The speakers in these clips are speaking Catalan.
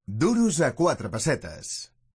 Duros a 4 pessetes.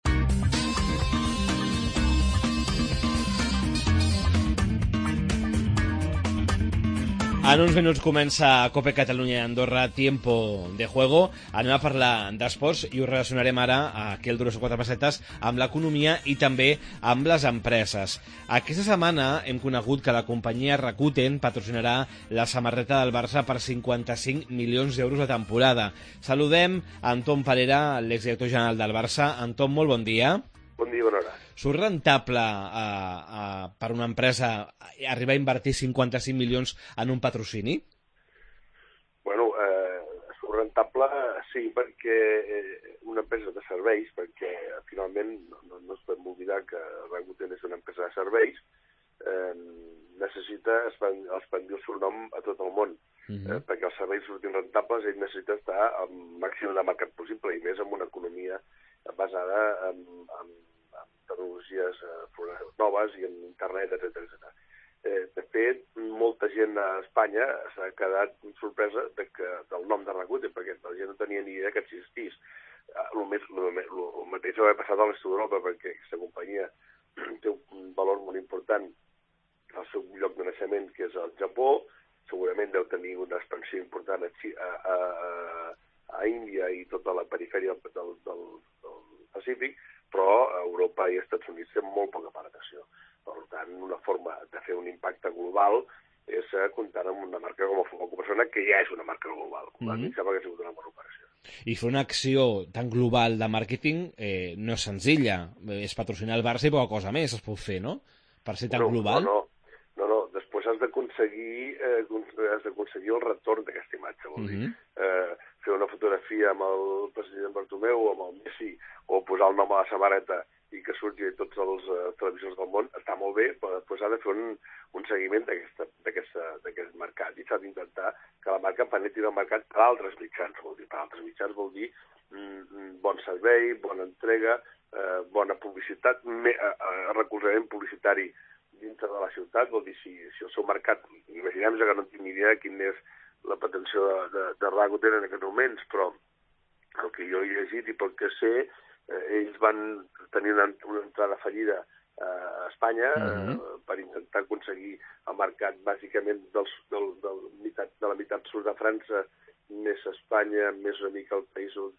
En uns minuts comença Cope Catalunya i Andorra, Tiempo de Juego. Anem a parlar d'esports i ho relacionarem ara, aquí al Duros a 4 pessetes, amb l'economia i també amb les empreses. Aquesta setmana hem conegut que la companyia Rakuten patrocinarà la samarreta del Barça per 55 milions d'euros de temporada. Saludem Anton Parera, l'exdirector general del Barça. Anton, molt bon dia. Bon dia, bona hora. Surt rentable per una empresa arribar a invertir 55 milions en un patrocini? Bueno, surt rentable sí, perquè una empresa de serveis, perquè finalment no ens podem oblidar que Rakuten és una empresa de serveis, necessita expandir el seu nom a tot el món. Perquè els serveis surtin rentables, ell necessita estar al màxim de mercat possible, i més amb una economia basada en tecnologies noves i en internet, etc. De fet, molta gent a Espanya s'ha quedat sorpresa del nom de Rakuten, perquè la gent no tenia ni idea que existís. El mateix ha passat a l'est d'Europa, perquè aquesta companyia té un valor molt important al seu lloc de naixement, que és el Japó. Segurament deu tenir una expansió important a Índia i tota la perifèria del Pacífic, però a Europa i als Estats Units té molt poca penetració. Per tant, una forma de fer un impacte global és comptant amb una marca com el Futbol Club Barcelona, que ja és una marca global. A mi em sembla que ha sigut una bona operació. I fer una acció tan global de màrqueting no és senzilla. És patrocinar el Barça i poca cosa més es pot fer, no? Per ser tan global. No. Després has d'aconseguir el retorn d'aquesta imatge. Vol dir, fer una fotografia amb el president Bartomeu o amb el Messi, o posar el nom a la samarreta i que surti a tots els televisors del món, està molt bé, però després ha de fer un seguiment d'aquest mercat, i s'ha d'intentar que la marca penetri el mercat per altres mitjans. Per altres mitjans vol dir bon servei, bona entrega, bona publicitat, recolzament publicitari dintre de la ciutat. Vol dir, si el seu mercat, imaginem que no tinc ni idea quin és la pretensió de Rakuten en aquests moments, però el que jo he llegit i pel que sé, ells van tenir una entrada fallida a Espanya per intentar aconseguir el mercat bàsicament de la meitat sud de França, més Espanya, més una mica els països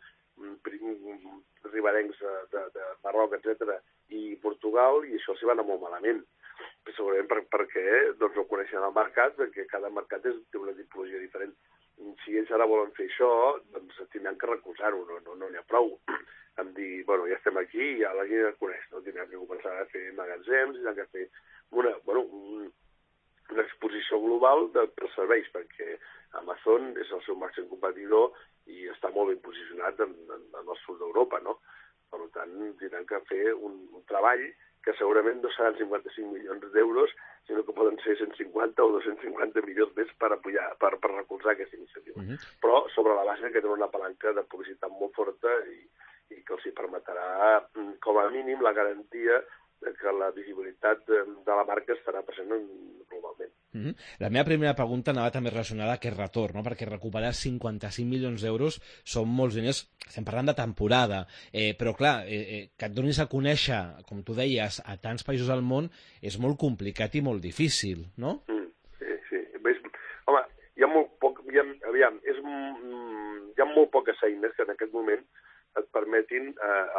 riberencs de Marroc, etc., i Portugal, i això s'hi va anar molt malament. Segurament perquè no coneixen el mercat, perquè cada mercat té una tipologia diferent. Si ells ara volen fer això, doncs tindran que recolzar-ho, no n'hi ha prou. Em dir, bueno, ja estem aquí, ja la gent el coneix, no? Tindran que començar a fer magatzems, tindran que fer una exposició global dels serveis, perquè Amazon és el seu màxim competidor i està molt ben posicionat en el sud d'Europa, no? Per tant, tindran que fer un treball que segurament no seran 55 milions d'euros, sinó que poden ser 150 o 250 milions més per recolzar aquesta iniciativa. Però sobre la base que tenen una palanca de publicitat molt forta i que els hi permetrà, com a mínim, la garantia que la visibilitat de la marca estarà present globalment. La meva primera pregunta anava també relacionada a aquest retorn, no? Perquè recuperar 55 milions d'euros són molts diners, estem parlant de temporada, però clar, que et donis a conèixer, com tu deies, a tants països del món és molt complicat i molt difícil, no? Sí. Home, hi ha molt poques eines que en aquest moment et permetin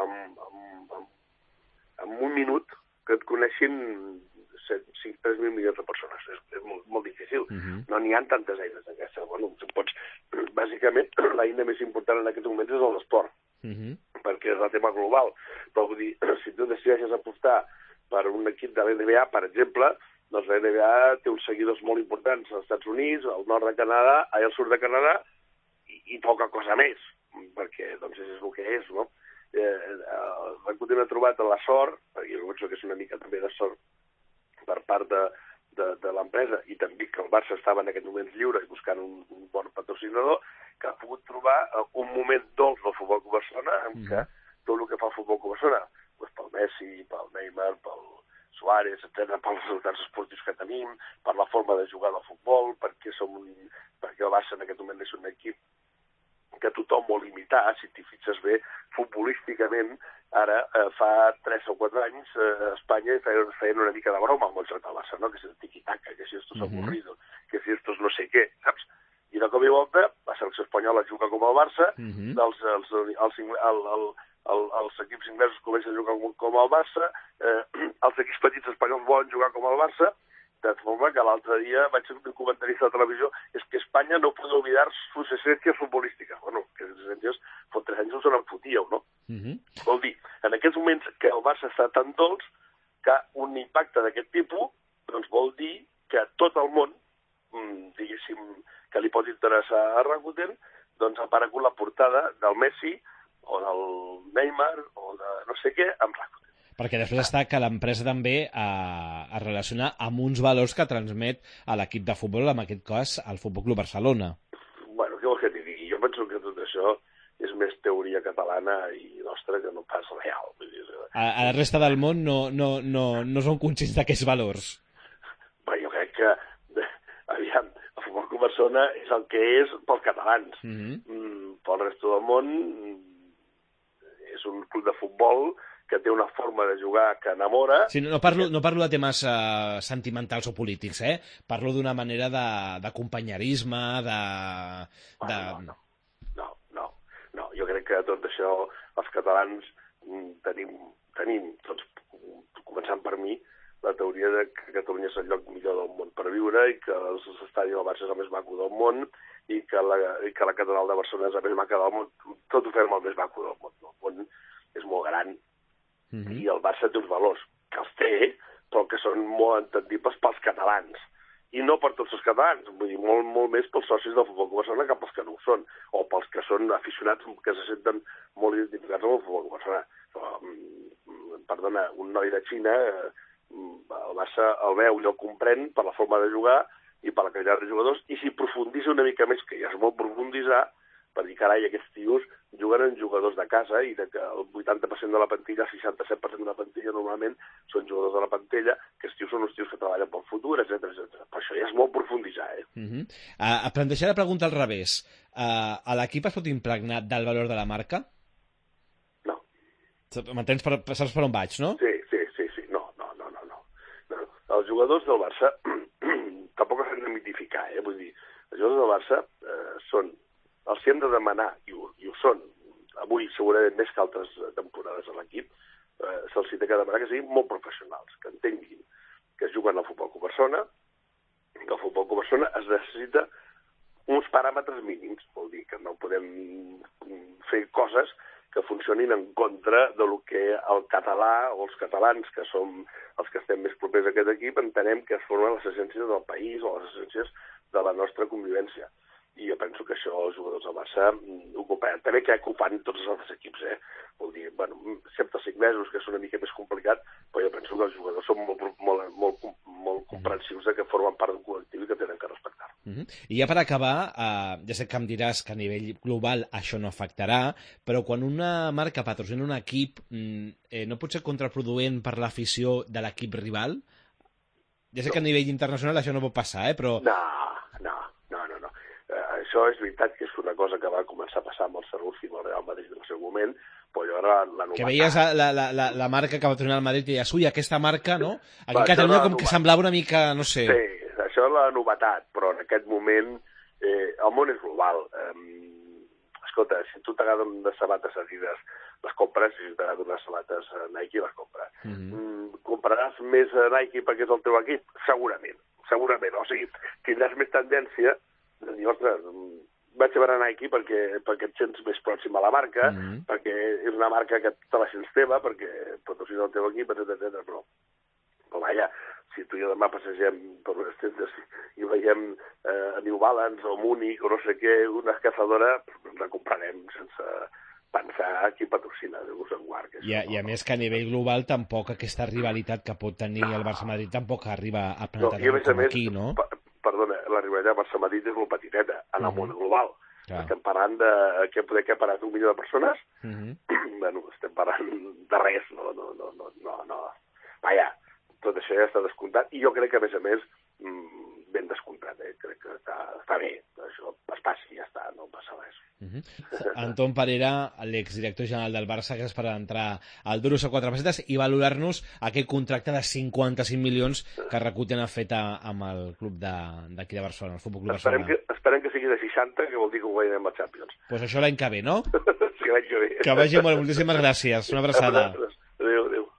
en un minut que et coneixin 3.000 milions de persones. És molt difícil. No n'hi ha tantes eines d'aquestes. Bueno, bàsicament, l'eina més important en aquests moments és l'esport, perquè és el tema global. Però vull dir, si tu decideixes apostar per un equip de l'NBA, per exemple, doncs la NBA té uns seguidors molt importants als Estats Units, al nord de Canadà, al sud de Canadà, i poca cosa més, perquè doncs és el que és, no? Rakuten ha trobat la sort, perquè jo penso que és una mica també de sort per part de l'empresa, i també que el Barça estava en aquests moments lliure i buscant un bon patrocinador, que ha pogut trobar un moment dolç del Futbol Club Barcelona, en què tot el que fa el Futbol Club Barcelona, pel Messi, pel Neymar, pel Suárez, etc., pels resultats esportius que tenim, per la forma de jugar del futbol, perquè el Barça en aquest moment és un equip que tothom vol imitar. Si t'hi fixes fixes bé, futbolísticament, ara, fa 3 o 4 anys, a Espanya feien una mica de broma amb el joc del Barça, no? Que si el tiqui-taca, que si esto es aburrido, que si esto es no sé què, saps? I de cop i volta, la selecció espanyola juga com el Barça, els equips inglesos comencen a jugar com el Barça, els equips petits espanyols volen jugar com el Barça, de forma que l'altre dia vaig sentir un comentarista de televisió, és que Espanya no pot oblidar sus esencias futbolístiques. Bueno, que les esencias, fa 3 anys no se n'enfotíeu, no? Vol dir, en aquests moments que el Barça està tan dolç, que un impacte d'aquest tipus, doncs vol dir que tot el món, diguéssim, que li pot interessar a Rakuten, doncs ha aparegut la portada del Messi o del Neymar o de no sé què amb Rakuten. Perquè després està que l'empresa també es relaciona amb uns valors que transmet a l'equip de futbol, en aquest cas al Futbol Club Barcelona. Bueno, què vols que t'hi digui? Jo penso que tot això és més teoria catalana i nostra que no pas real. A la resta del món no són conscients d'aquests valors. Bé, jo crec que, aviam, el Futbol Club Barcelona és el que és pels catalans. Pel resto del món és un club de futbol que té una forma de jugar que enamora... Sí, no parlo de temes sentimentals o polítics, Parlo d'una manera de companyerisme, No, jo crec que tot això els catalans tenim tots, començant per mi, la teoria de que Catalunya és el lloc millor del món per viure i que l'estadi del Barça és el més maco del món i que la catedral de Barcelona és la més maca del món. Tot ho fem el més maco del món. El món és molt gran i el Barça té uns valors que els té, però que són molt entendibles pels catalans. I no per tots els catalans, vull dir, molt més pels socis del Futbol Club Barcelona que pels que no ho són, o pels que són aficionats que se senten molt identificats amb el Futbol Club Barcelona. Perdona, un noi de Xina, el Barça el veu i el comprèn per la forma de jugar i per la qualitat de jugadors, i si profunditza una mica més, que ja es vol profunditzar, per dir, carai, aquests tios juguen en jugadors de casa i que el 80% de la plantilla, el 67% de la plantilla normalment són jugadors de la plantilla, que els tios són uns tios que treballen pel futur, etc. Per això ja es vol profunditzar, Plantejar la pregunta al revés. A l'equip es pot impregnar del valor de la marca? No. M'entens? Saps per on vaig, no? Sí. No. Els jugadors del Barça tampoc s'han de mitificar, vull dir, els jugadors del Barça són els que hem de demanar, i ho són, avui segurament més que altres temporades a l'equip, se'ls té que demanar que siguin molt professionals, que entenguin que juguen al Futbol Club Barcelona, que el Futbol Club Barcelona es necessita uns paràmetres mínims, vol dir que no podem fer coses que funcionin en contra de lo que el català o els catalans, que som els que estem més propers a aquest equip, entenem que es formen les essències del país o les essències de la nostra convivència. I jo penso que això els jugadors del Barça ocuparan. També crec que ho fan tots els altres equips, Vol dir, bueno, excepte els inglesos, que és una mica més complicat, però jo penso que els jugadors són molt comprensius de que formen part d'un col·lectiu i que tenen que respectar. I ja per acabar, ja sé que em diràs que a nivell global això no afectarà, però quan una marca patrocina un equip, no pot ser contraproduent per l'afició de l'equip rival? Ja sé que a nivell internacional això no pot passar, però... No. Això és veritat que és una cosa que va començar a passar amb el Sanusi i amb el Real Madrid en el seu moment, però jo ara la novetat... Que veies la marca que va patrocinar el Madrid i deies, ui, aquesta marca, no? Aquí a Catalunya com que semblava una mica, no sé... Sí, això és la novetat, però en aquest moment el món és global. Escolta, si tu t'agraden unes sabates Adidas, les compres, si t'agraden unes sabates Nike, les compres. Compraràs més Nike perquè és el teu equip? Segurament. O sigui, tindràs més tendència de dir, ostres, vaig a veure Nike perquè et sents més pròxim a la marca, perquè és una marca que te la sents teva, perquè patrocina el teu equip, etc. Però vaja, si tu i jo demà passegem per les tendes i veiem a New Balance o Múnich o no sé què, una cazadora, la comprarem sense pensar qui patrocina de Guard. I a més que a nivell global tampoc aquesta rivalitat que pot tenir el Barça-Madrid tampoc arriba a plantar com aquí, no? Perdona, la rivalitat Barça-Madrid és molt petiteta en el món global. Estem parlant de... Què ha parat? 1 milió de persones? Bueno, estem parlant de res, no. Vaja, tot això ja està descomptat. I jo crec que, a més, ben descomptat, crec que està bé, això es passi, ja està, no passa res. Anton Parera, l'exdirector general del Barça, que és per entrar al Duros a 4 pessetes i valorar-nos aquest contracte de 55 milions que Rakuten ha fet amb el club d'aquí de Barcelona, el Futbol Club Barcelona. Esperem que sigui de 60, que vol dir que ho guanyarem a Champions. Pues això l'any que ve, no? Sí, l'any que ve. Que vagi molt, moltíssimes gràcies. Una abraçada.